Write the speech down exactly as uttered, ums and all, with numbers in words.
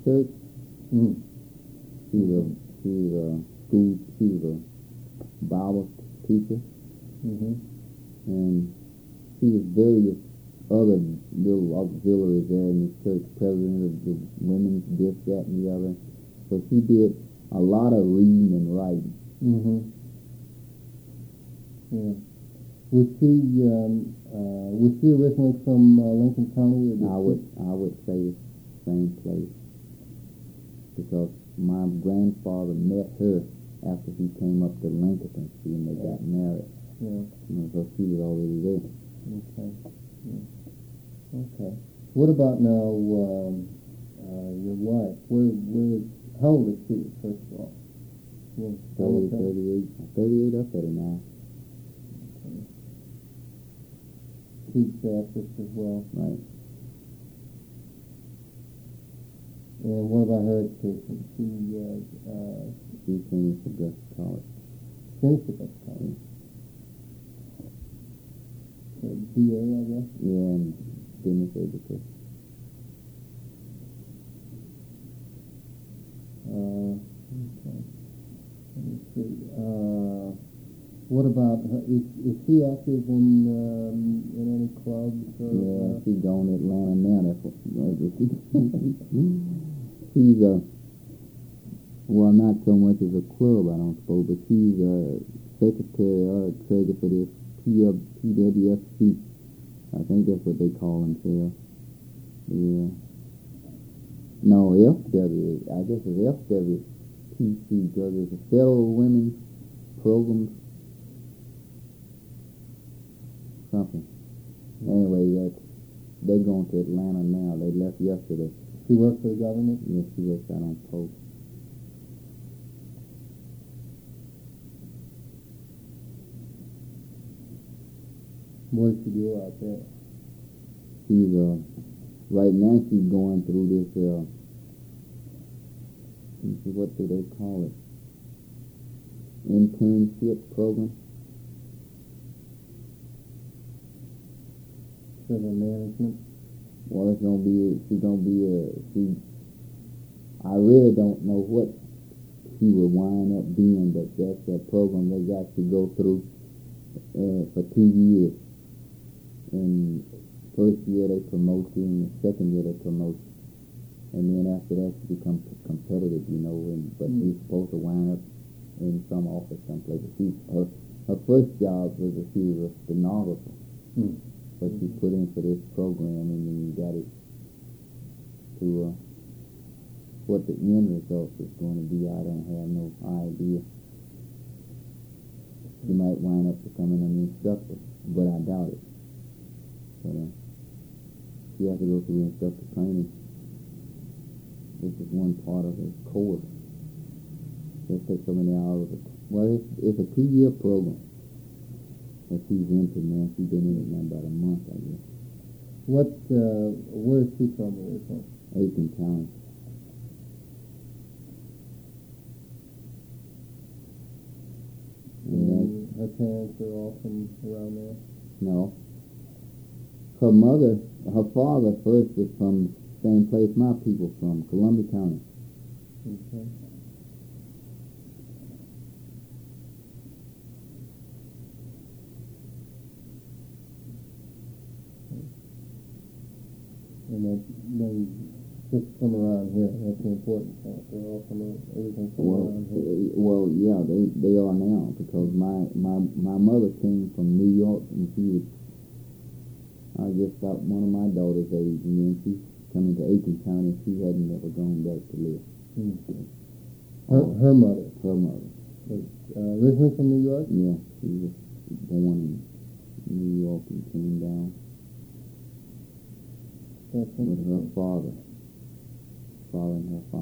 church. Mm. She was a she was a school. She was a Bible teacher, Mm-hmm. and she was various other little auxiliaries there in the church. President of the women's this, that, and the other. So she did a lot of reading and writing. Mm-hmm. Yeah. Was she um, uh, was she originally from uh, Lincoln County? Or did I she- would I would say the same place, because my grandfather met her after he came up to Lincoln, and they got married. Yeah. You know, so she was already there. Okay. Yeah. Okay. What about now um, uh, your wife? Where where how old is she? First of all, yeah. thirty, thirty-eight, thirty-eight or thirty-nine. She's Baptist as well. Right. And what about her education? She uh, uh, She finished Augusta College. finished at that college. So B A, I guess. Yeah, and business education. Uh, okay. Let me see. Uh, what about her? Is, is she active in um, in any clubs? Or, Yeah, uh, she gone to Atlanta now. That's what, she's a, well, not so much as a club, I don't suppose, but she's a secretary or a treasurer for this P W F C. I think that's what they call themselves. Yeah. No, F W, I guess it's F W P C, because it's a Federal Women's Program something. Anyway, that's, they're going to Atlanta now. They left yesterday. she works for the government. Yes, she works out on post. What does she do out there? She's, uh, right now she's going through this, uh, what do they call it? Internship program. Civil management. Well, it's gonna be, she's gonna be a, she, I really don't know what she will wind up being, but that's a program they got to go through uh, for two years. And first year they promote you, and the second year they promote you. And then after that she becomes competitive, you know, and, but Mm. she's supposed to wind up in some office someplace. She, her, her first job was that she was a stenographer. Mm. But she put in for this program, and then you got it to uh, what the end result is going to be. I don't have no idea. She might wind up becoming an instructor, but I doubt it. But uh, she has to go through instructor training. This is one part of the course. It takes so many hours. Well, it's, it's a two-year program that she's into now. She's been in it now about a month, I guess. What? Uh, where is she from originally? Aiken County. And her parents are all from around there. No. Her mother, her father first was from the same place my people from, Columbia County. Okay. And then, then just from around here. That's the important part. They're all from everything from Well, around here. uh, well, yeah, they they are now, because my my my mother came from New York, and she was, I guess, about one of my daughter's age, and then she's coming to Aiken County. She hadn't never gone back to live. Mm. Her her mother Her mother, was uh, originally from New York. yeah, she was born in New York and came down That's with her interesting. father, father and her father.